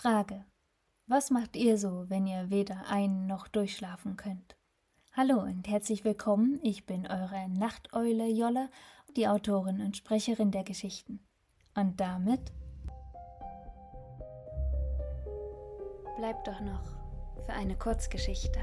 Frage: Was macht ihr so, wenn ihr weder ein- noch durchschlafen könnt? Hallo und herzlich willkommen, ich bin eure Nachteule Jolle, die Autorin und Sprecherin der Geschichten. Und damit bleibt doch noch für eine Kurzgeschichte.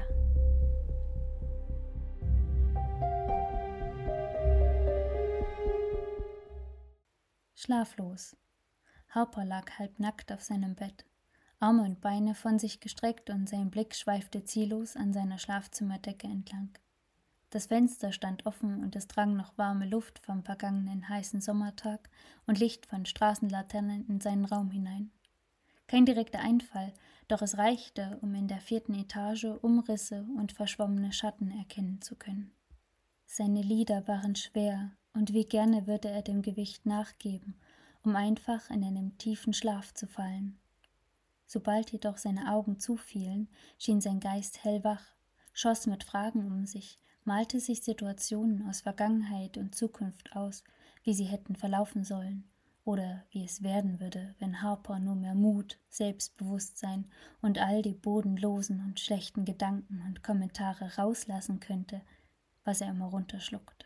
Schlaflos. Harper lag halbnackt auf seinem Bett, Arme und Beine von sich gestreckt und sein Blick schweifte ziellos an seiner Schlafzimmerdecke entlang. Das Fenster stand offen und es drang noch warme Luft vom vergangenen heißen Sommertag und Licht von Straßenlaternen in seinen Raum hinein. Kein direkter Einfall, doch es reichte, um in der 4. Etage Umrisse und verschwommene Schatten erkennen zu können. Seine Lider waren schwer, und wie gerne würde er dem Gewicht nachgeben, um einfach in einen tiefen Schlaf zu fallen. Sobald jedoch seine Augen zufielen, schien sein Geist hellwach, schoss mit Fragen um sich, malte sich Situationen aus Vergangenheit und Zukunft aus, wie sie hätten verlaufen sollen, oder wie es werden würde, wenn Harper nur mehr Mut, Selbstbewusstsein und all die bodenlosen und schlechten Gedanken und Kommentare rauslassen könnte, was er immer runterschluckte.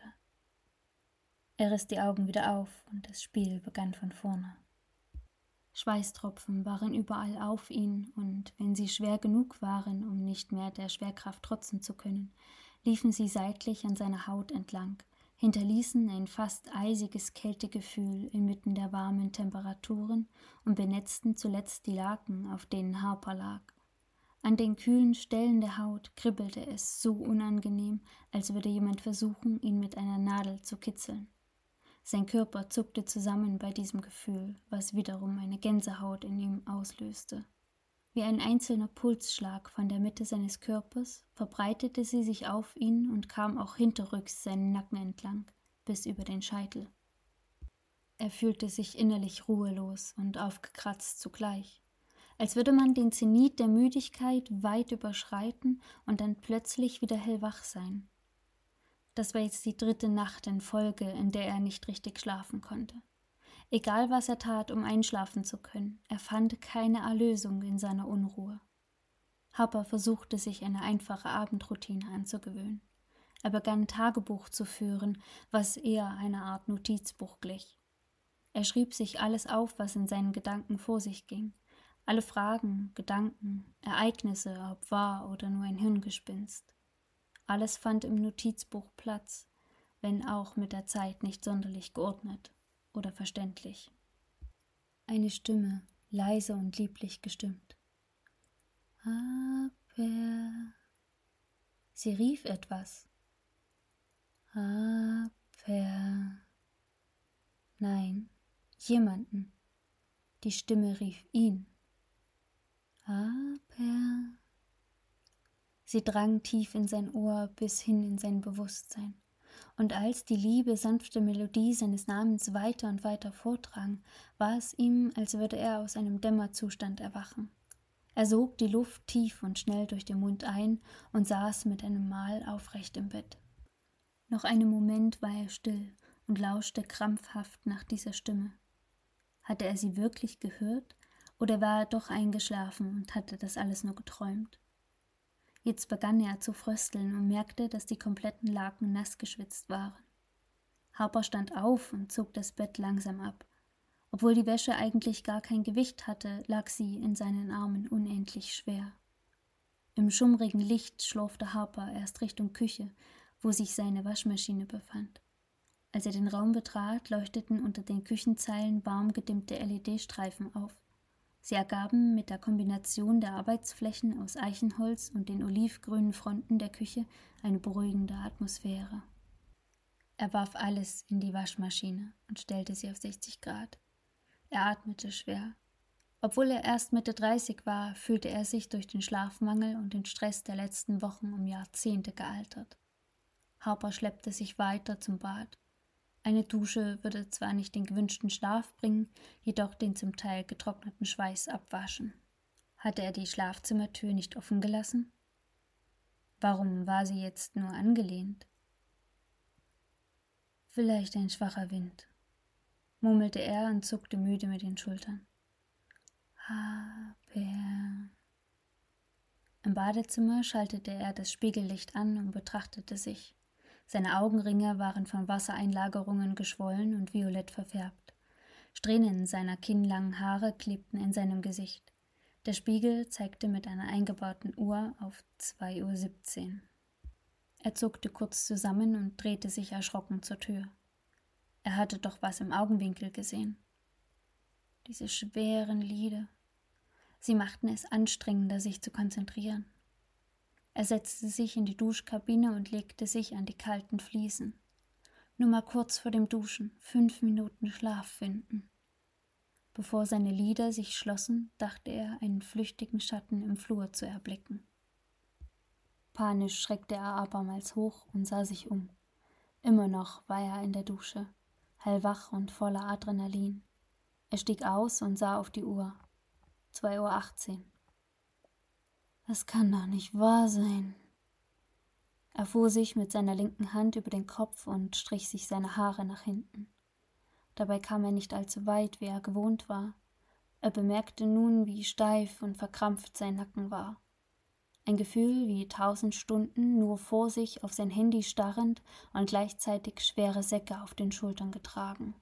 Er riss die Augen wieder auf und das Spiel begann von vorne. Schweißtropfen waren überall auf ihn, und wenn sie schwer genug waren, um nicht mehr der Schwerkraft trotzen zu können, liefen sie seitlich an seiner Haut entlang, hinterließen ein fast eisiges Kältegefühl inmitten der warmen Temperaturen und benetzten zuletzt die Laken, auf denen Harper lag. An den kühlen Stellen der Haut kribbelte es so unangenehm, als würde jemand versuchen, ihn mit einer Nadel zu kitzeln. Sein Körper zuckte zusammen bei diesem Gefühl, was wiederum eine Gänsehaut in ihm auslöste. Wie ein einzelner Pulsschlag von der Mitte seines Körpers verbreitete sie sich auf ihn und kam auch hinterrücks seinen Nacken entlang, bis über den Scheitel. Er fühlte sich innerlich ruhelos und aufgekratzt zugleich, als würde man den Zenit der Müdigkeit weit überschreiten und dann plötzlich wieder hellwach sein. Das war jetzt die 3. Nacht in Folge, in der er nicht richtig schlafen konnte. Egal, was er tat, um einschlafen zu können, er fand keine Erlösung in seiner Unruhe. Harper versuchte, sich eine einfache Abendroutine anzugewöhnen. Er begann Tagebuch zu führen, was eher einer Art Notizbuch glich. Er schrieb sich alles auf, was in seinen Gedanken vor sich ging. Alle Fragen, Gedanken, Ereignisse, ob wahr oder nur ein Hirngespinst. Alles fand im Notizbuch Platz, wenn auch mit der Zeit nicht sonderlich geordnet oder verständlich. Eine Stimme, leise und lieblich gestimmt. Aber. Sie rief etwas. Aber. Nein, jemanden. Die Stimme rief ihn. Aber. Sie drang tief in sein Ohr bis hin in sein Bewusstsein. Und als die liebe, sanfte Melodie seines Namens weiter und weiter vordrang, war es ihm, als würde er aus einem Dämmerzustand erwachen. Er sog die Luft tief und schnell durch den Mund ein und saß mit einem Mal aufrecht im Bett. Noch einen Moment war er still und lauschte krampfhaft nach dieser Stimme. Hatte er sie wirklich gehört, oder war er doch eingeschlafen und hatte das alles nur geträumt? Jetzt begann er zu frösteln und merkte, dass die kompletten Laken nass geschwitzt waren. Harper stand auf und zog das Bett langsam ab. Obwohl die Wäsche eigentlich gar kein Gewicht hatte, lag sie in seinen Armen unendlich schwer. Im schummrigen Licht schlurfte Harper erst Richtung Küche, wo sich seine Waschmaschine befand. Als er den Raum betrat, leuchteten unter den Küchenzeilen warm gedimmte LED-Streifen auf. Sie ergaben mit der Kombination der Arbeitsflächen aus Eichenholz und den olivgrünen Fronten der Küche eine beruhigende Atmosphäre. Er warf alles in die Waschmaschine und stellte sie auf 60 Grad. Er atmete schwer. Obwohl er erst Mitte 30 war, fühlte er sich durch den Schlafmangel und den Stress der letzten Wochen um Jahrzehnte gealtert. Harper schleppte sich weiter zum Bad. Eine Dusche würde zwar nicht den gewünschten Schlaf bringen, jedoch den zum Teil getrockneten Schweiß abwaschen. Hatte er die Schlafzimmertür nicht offen gelassen? Warum war sie jetzt nur angelehnt? Vielleicht ein schwacher Wind, murmelte er und zuckte müde mit den Schultern. Aber. Badezimmer schaltete er das Spiegellicht an und betrachtete sich. Seine Augenringe waren von Wassereinlagerungen geschwollen und violett verfärbt. Strähnen seiner kinnlangen Haare klebten in seinem Gesicht. Der Spiegel zeigte mit einer eingebauten Uhr auf 2:17 Uhr. Er zuckte kurz zusammen und drehte sich erschrocken zur Tür. Er hatte doch was im Augenwinkel gesehen. Diese schweren Lider. Sie machten es anstrengender, sich zu konzentrieren. Er setzte sich in die Duschkabine und legte sich an die kalten Fliesen. Nur mal kurz vor dem Duschen, 5 Minuten Schlaf finden. Bevor seine Lider sich schlossen, dachte er, einen flüchtigen Schatten im Flur zu erblicken. Panisch schreckte er abermals hoch und sah sich um. Immer noch war er in der Dusche, hellwach und voller Adrenalin. Er stieg aus und sah auf die Uhr. 2:18 Uhr. Das kann doch nicht wahr sein. Er fuhr sich mit seiner linken Hand über den Kopf und strich sich seine Haare nach hinten. Dabei kam er nicht allzu weit, wie er gewohnt war. Er bemerkte nun, wie steif und verkrampft sein Nacken war. Ein Gefühl wie 1000 Stunden nur vor sich auf sein Handy starrend und gleichzeitig schwere Säcke auf den Schultern getragen.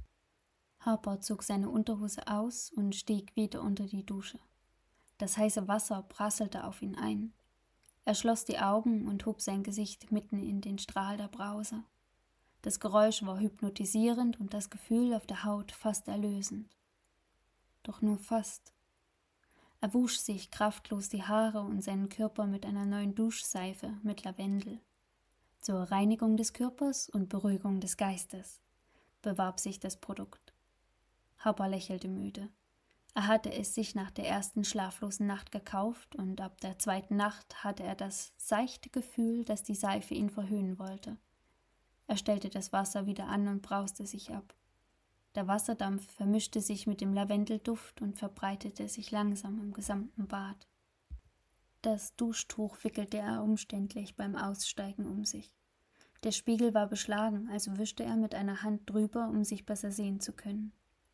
Harper zog seine Unterhose aus und stieg wieder unter die Dusche. Das heiße Wasser prasselte auf ihn ein. Er schloss die Augen und hob sein Gesicht mitten in den Strahl der Brause. Das Geräusch war hypnotisierend und das Gefühl auf der Haut fast erlösend. Doch nur fast. Er wusch sich kraftlos die Haare und seinen Körper mit einer neuen Duschseife mit Lavendel. Zur Reinigung des Körpers und Beruhigung des Geistes bewarb sich das Produkt. Harper lächelte müde. Er hatte es sich nach der ersten schlaflosen Nacht gekauft und ab der zweiten Nacht hatte er das seichte Gefühl, dass die Seife ihn verhöhnen wollte. Er stellte das Wasser wieder an und brauste sich ab. Der Wasserdampf vermischte sich mit dem Lavendelduft und verbreitete sich langsam im gesamten Bad. Das Duschtuch wickelte er umständlich beim Aussteigen um sich. Der Spiegel war beschlagen, also wischte er mit einer Hand drüber, um sich besser sehen zu können.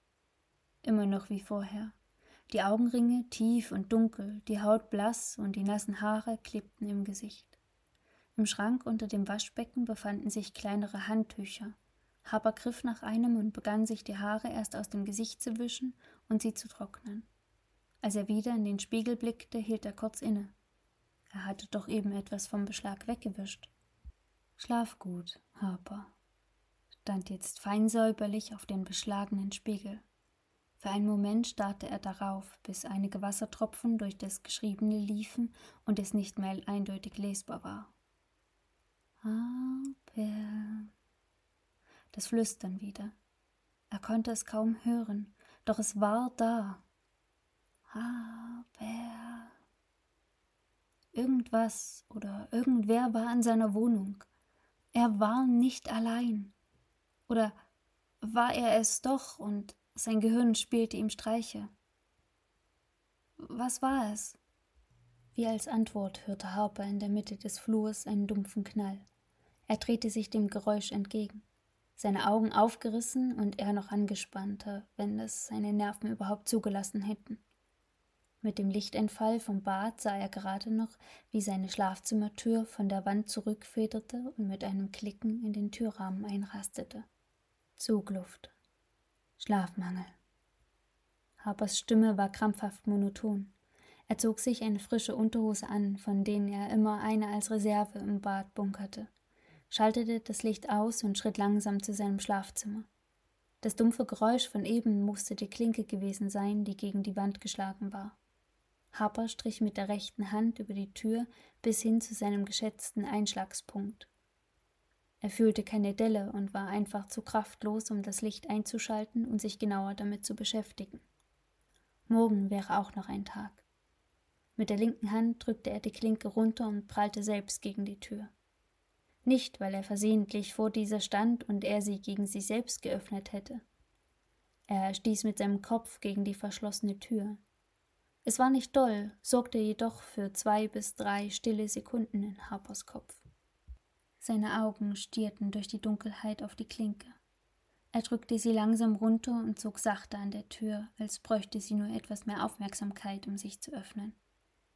Immer noch wie vorher. Die Augenringe tief und dunkel, die Haut blass und die nassen Haare klebten im Gesicht. Im Schrank unter dem Waschbecken befanden sich kleinere Handtücher. Harper griff nach einem und begann sich die Haare erst aus dem Gesicht zu wischen und sie zu trocknen. Als er wieder in den Spiegel blickte, hielt er kurz inne. Er hatte doch eben etwas vom Beschlag weggewischt. »Schlaf gut, Harper«, stand jetzt feinsäuberlich auf den beschlagenen Spiegel. Für einen Moment starrte er darauf, bis einige Wassertropfen durch das Geschriebene liefen und es nicht mehr eindeutig lesbar war. Harper. Das Flüstern wieder. Er konnte es kaum hören, doch es war da. Harper. Irgendwas oder irgendwer war in seiner Wohnung. Er war nicht allein. Oder war er es doch und sein Gehirn spielte ihm Streiche? Was war es? Wie als Antwort hörte Harper in der Mitte des Flurs einen dumpfen Knall. Er drehte sich dem Geräusch entgegen, seine Augen aufgerissen und er noch angespannter, wenn es seine Nerven überhaupt zugelassen hätten. Mit dem Lichteinfall vom Bad sah er gerade noch, wie seine Schlafzimmertür von der Wand zurückfederte und mit einem Klicken in den Türrahmen einrastete. Zugluft. Schlafmangel. Harpers Stimme war krampfhaft monoton. Er zog sich eine frische Unterhose an, von denen er immer eine als Reserve im Bad bunkerte, schaltete das Licht aus und schritt langsam zu seinem Schlafzimmer. Das dumpfe Geräusch von eben musste die Klinke gewesen sein, die gegen die Wand geschlagen war. Harper strich mit der rechten Hand über die Tür bis hin zu seinem geschätzten Einschlagspunkt. Er fühlte keine Delle und war einfach zu kraftlos, um das Licht einzuschalten und sich genauer damit zu beschäftigen. Morgen wäre auch noch ein Tag. Mit der linken Hand drückte er die Klinke runter und prallte selbst gegen die Tür. Nicht, weil er versehentlich vor dieser stand und er sie gegen sich selbst geöffnet hätte. Er stieß mit seinem Kopf gegen die verschlossene Tür. Es war nicht doll, sorgte jedoch für 2 bis 3 stille Sekunden in Harpers Kopf. Seine Augen stierten durch die Dunkelheit auf die Klinke. Er drückte sie langsam runter und zog sachte an der Tür, als bräuchte sie nur etwas mehr Aufmerksamkeit, um sich zu öffnen.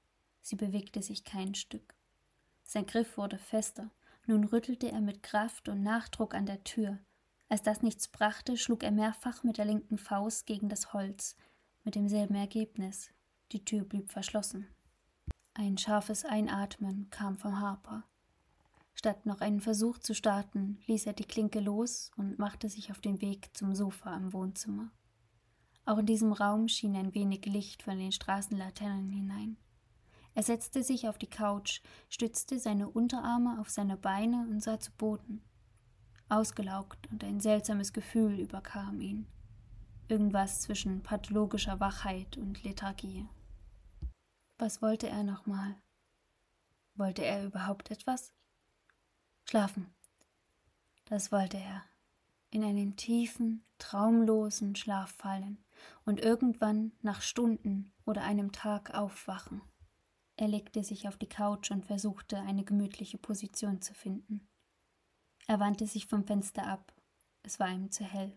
Sie bewegte sich kein Stück. Sein Griff wurde fester. Nun rüttelte er mit Kraft und Nachdruck an der Tür. Als das nichts brachte, schlug er mehrfach mit der linken Faust gegen das Holz, mit demselben Ergebnis. Die Tür blieb verschlossen. Ein scharfes Einatmen kam vom Harper. Statt noch einen Versuch zu starten, ließ er die Klinke los und machte sich auf den Weg zum Sofa im Wohnzimmer. Auch in diesem Raum schien ein wenig Licht von den Straßenlaternen hinein. Er setzte sich auf die Couch, stützte seine Unterarme auf seine Beine und sah zu Boden. Ausgelaugt und ein seltsames Gefühl überkam ihn. Irgendwas zwischen pathologischer Wachheit und Lethargie. Was wollte er nochmal? Wollte er überhaupt etwas? Schlafen. Das wollte er. In einen tiefen, traumlosen Schlaf fallen und irgendwann nach Stunden oder einem Tag aufwachen. Er legte sich auf die Couch und versuchte, eine gemütliche Position zu finden. Er wandte sich vom Fenster ab. Es war ihm zu hell.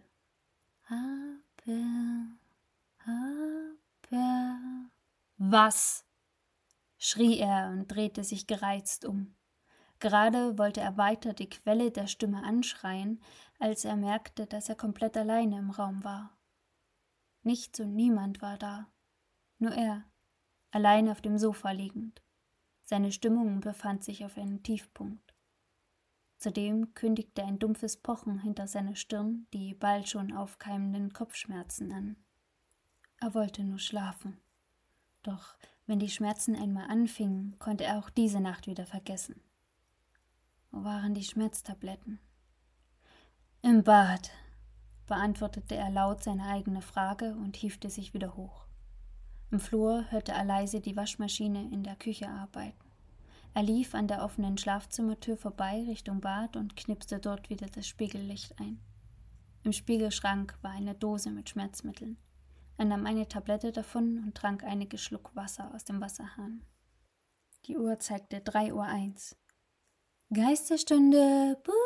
Was? Schrie er und drehte sich gereizt um. Gerade wollte er weiter die Quelle der Stimme anschreien, als er merkte, dass er komplett alleine im Raum war. Nichts und niemand war da. Nur er, allein auf dem Sofa liegend. Seine Stimmung befand sich auf einem Tiefpunkt. Zudem kündigte ein dumpfes Pochen hinter seiner Stirn die bald schon aufkeimenden Kopfschmerzen an. Er wollte nur schlafen. Doch wenn die Schmerzen einmal anfingen, konnte er auch diese Nacht wieder vergessen. Wo waren die Schmerztabletten? Im Bad, beantwortete er laut seine eigene Frage und hiefte sich wieder hoch. Im Flur hörte er leise die Waschmaschine in der Küche arbeiten. Er lief an der offenen Schlafzimmertür vorbei Richtung Bad und knipste dort wieder das Spiegellicht ein. Im Spiegelschrank war eine Dose mit Schmerzmitteln. Er nahm eine Tablette davon und trank einige Schluck Wasser aus dem Wasserhahn. Die Uhr zeigte 3:01 Uhr. Geisterstunde, buh!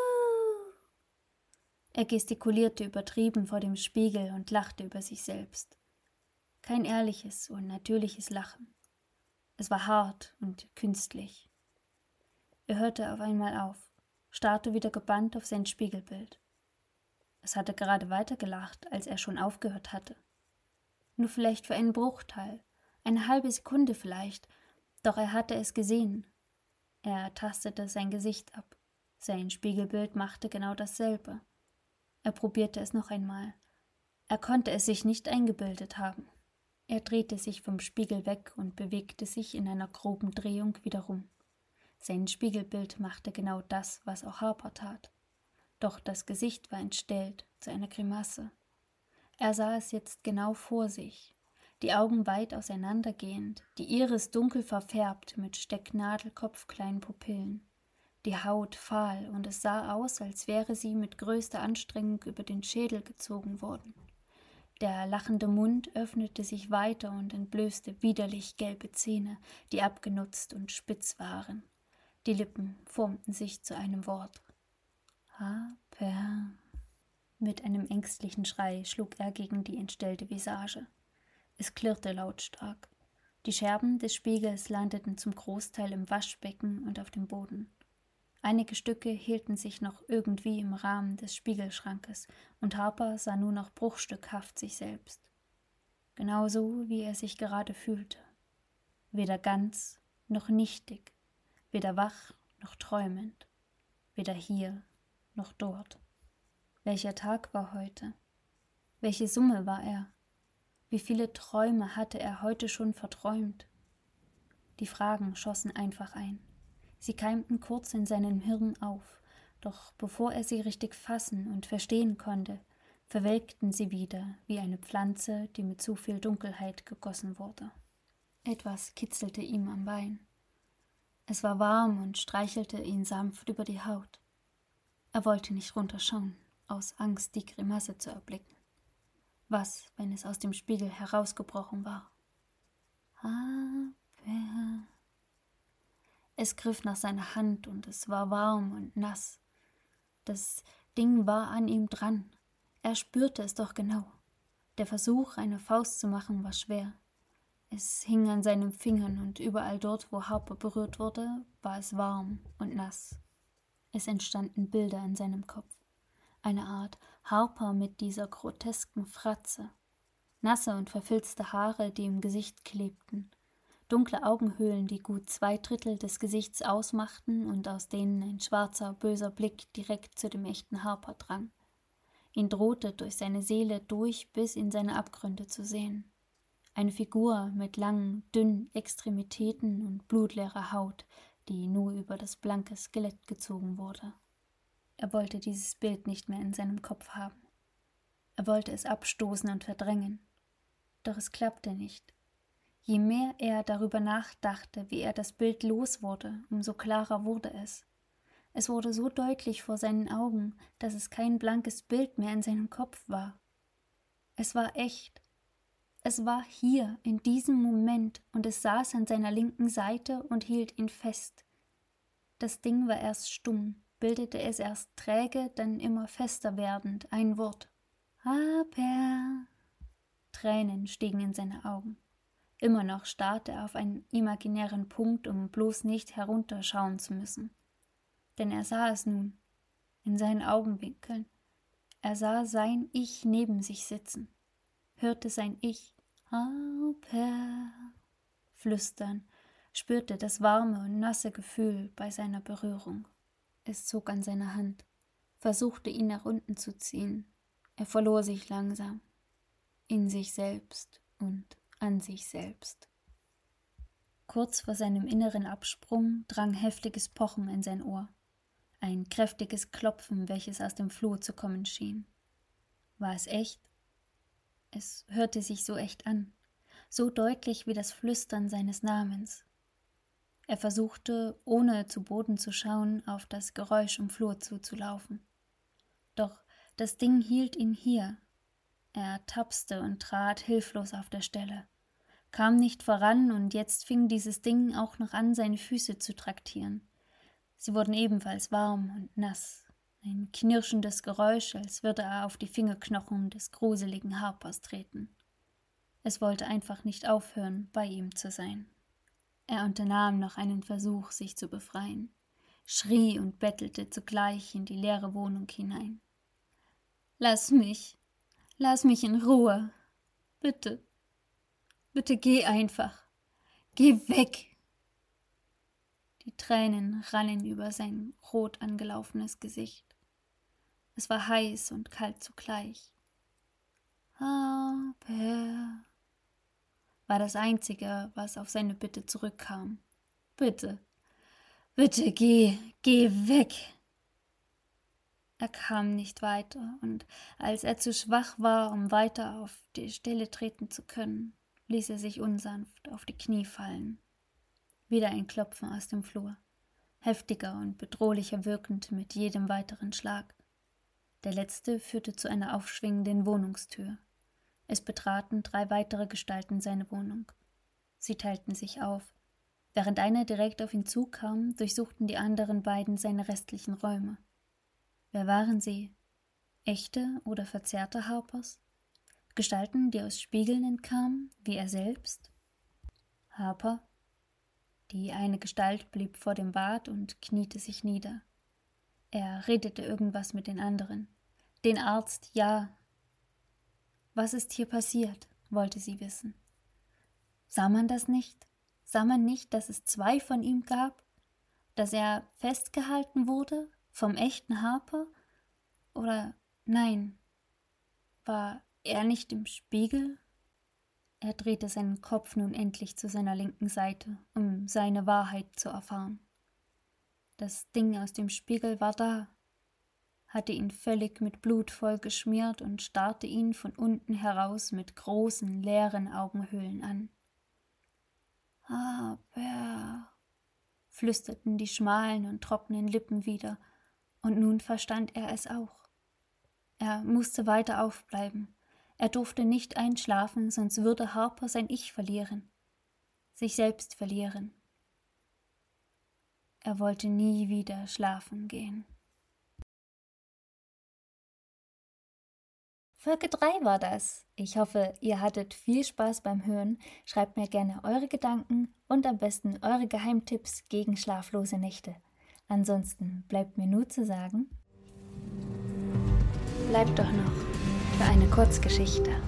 Er gestikulierte übertrieben vor dem Spiegel und lachte über sich selbst. Kein ehrliches und natürliches Lachen. Es war hart und künstlich. Er hörte auf einmal auf, starrte wieder gebannt auf sein Spiegelbild. Es hatte gerade weitergelacht, als er schon aufgehört hatte. Nur vielleicht für einen Bruchteil, eine halbe Sekunde vielleicht, doch er hatte es gesehen. Er tastete sein Gesicht ab. Sein Spiegelbild machte genau dasselbe. Er probierte es noch einmal. Er konnte es sich nicht eingebildet haben. Er drehte sich vom Spiegel weg und bewegte sich in einer groben Drehung wieder rum. Sein Spiegelbild machte genau das, was auch Harper tat. Doch das Gesicht war entstellt zu einer Grimasse. Er sah es jetzt genau vor sich, die Augen weit auseinandergehend, die Iris dunkel verfärbt mit stecknadelkopfkleinen Pupillen, die Haut fahl und es sah aus, als wäre sie mit größter Anstrengung über den Schädel gezogen worden. Der lachende Mund öffnete sich weiter und entblößte widerlich gelbe Zähne, die abgenutzt und spitz waren. Die Lippen formten sich zu einem Wort. Harper. Mit einem ängstlichen Schrei schlug er gegen die entstellte Visage. Es klirrte lautstark. Die Scherben des Spiegels landeten zum Großteil im Waschbecken und auf dem Boden. Einige Stücke hielten sich noch irgendwie im Rahmen des Spiegelschrankes, und Harper sah nur noch bruchstückhaft sich selbst. Genauso, wie er sich gerade fühlte. Weder ganz noch nichtig, weder wach noch träumend, weder hier noch dort. Welcher Tag war heute? Welche Summe war er? Wie viele Träume hatte er heute schon verträumt? Die Fragen schossen einfach ein. Sie keimten kurz in seinem Hirn auf, doch bevor er sie richtig fassen und verstehen konnte, verwelkten sie wieder wie eine Pflanze, die mit zu viel Dunkelheit gegossen wurde. Etwas kitzelte ihm am Bein. Es war warm und streichelte ihn sanft über die Haut. Er wollte nicht runterschauen, aus Angst, die Grimasse zu erblicken. Was, wenn es aus dem Spiegel herausgebrochen war? Harper. Es griff nach seiner Hand und es war warm und nass. Das Ding war an ihm dran. Er spürte es doch genau. Der Versuch, eine Faust zu machen, war schwer. Es hing an seinen Fingern und überall dort, wo Harper berührt wurde, war es warm und nass. Es entstanden Bilder in seinem Kopf. Eine Art Harper mit dieser grotesken Fratze. Nasse und verfilzte Haare, die im Gesicht klebten. Dunkle Augenhöhlen, die gut 2/3 des Gesichts ausmachten und aus denen ein schwarzer, böser Blick direkt zu dem echten Harper drang. Ihn drohte durch seine Seele durch bis in seine Abgründe zu sehen. Eine Figur mit langen, dünnen Extremitäten und blutleerer Haut, die nur über das blanke Skelett gezogen wurde. Er wollte dieses Bild nicht mehr in seinem Kopf haben. Er wollte es abstoßen und verdrängen. Doch es klappte nicht. Je mehr er darüber nachdachte, wie er das Bild los wurde, umso klarer wurde es. Es wurde so deutlich vor seinen Augen, dass es kein blankes Bild mehr in seinem Kopf war. Es war echt. Es war hier, in diesem Moment, und es saß an seiner linken Seite und hielt ihn fest. Das Ding war erst stumm, bildete es erst träge, dann immer fester werdend, ein Wort. Aber. Tränen stiegen in seine Augen. Immer noch starrte er auf einen imaginären Punkt, um bloß nicht herunterschauen zu müssen. Denn er sah es nun, in seinen Augenwinkeln. Er sah sein Ich neben sich sitzen, hörte sein Ich Harper flüstern, spürte das warme und nasse Gefühl bei seiner Berührung. Es zog an seiner Hand, versuchte ihn nach unten zu ziehen. Er verlor sich langsam, in sich selbst und an sich selbst. Kurz vor seinem inneren Absprung drang heftiges Pochen in sein Ohr. Ein kräftiges Klopfen, welches aus dem Flur zu kommen schien. War es echt? Es hörte sich so echt an, so deutlich wie das Flüstern seines Namens. Er versuchte, ohne zu Boden zu schauen, auf das Geräusch im Flur zuzulaufen. Doch das Ding hielt ihn hier. Er tapste und trat hilflos auf der Stelle, kam nicht voran und jetzt fing dieses Ding auch noch an, seine Füße zu traktieren. Sie wurden ebenfalls warm und nass. Ein knirschendes Geräusch, als würde er auf die Fingerknochen des gruseligen Harpers treten. Es wollte einfach nicht aufhören, bei ihm zu sein. Er unternahm noch einen Versuch, sich zu befreien, schrie und bettelte zugleich in die leere Wohnung hinein. Lass mich in Ruhe. Bitte, bitte geh einfach. Geh weg. Die Tränen rannen über sein rot angelaufenes Gesicht. Es war heiß und kalt zugleich. Aber war das Einzige, was auf seine Bitte zurückkam. Bitte, bitte geh weg. Er kam nicht weiter, und als er zu schwach war, um weiter auf die Stelle treten zu können, ließ er sich unsanft auf die Knie fallen. Wieder ein Klopfen aus dem Flur, heftiger und bedrohlicher wirkend mit jedem weiteren Schlag. Der letzte führte zu einer aufschwingenden Wohnungstür. Es betraten 3 weitere Gestalten seine Wohnung. Sie teilten sich auf. Während einer direkt auf ihn zukam, durchsuchten die anderen beiden seine restlichen Räume. Wer waren sie? Echte oder verzerrte Harpers? Gestalten, die aus Spiegeln entkamen, wie er selbst? Harper? Die eine Gestalt blieb vor dem Bad und kniete sich nieder. Er redete irgendwas mit den anderen. Den Arzt, ja. Was ist hier passiert, wollte sie wissen. Sah man das nicht? Sah man nicht, dass es 2 von ihm gab? Dass er festgehalten wurde vom echten Harper? Oder nein, war er nicht im Spiegel? Er drehte seinen Kopf nun endlich zu seiner linken Seite, um seine Wahrheit zu erfahren. Das Ding aus dem Spiegel war da, hatte ihn völlig mit Blut vollgeschmiert und starrte ihn von unten heraus mit großen, leeren Augenhöhlen an. Aber, flüsterten die schmalen und trockenen Lippen wieder, und nun verstand er es auch. Er musste weiter aufbleiben. Er durfte nicht einschlafen, sonst würde Harper sein Ich verlieren, sich selbst verlieren. Er wollte nie wieder schlafen gehen. Folge 3 war das. Ich hoffe, ihr hattet viel Spaß beim Hören. Schreibt mir gerne eure Gedanken und am besten eure Geheimtipps gegen schlaflose Nächte. Ansonsten bleibt mir nur zu sagen, bleibt doch noch für eine Kurzgeschichte.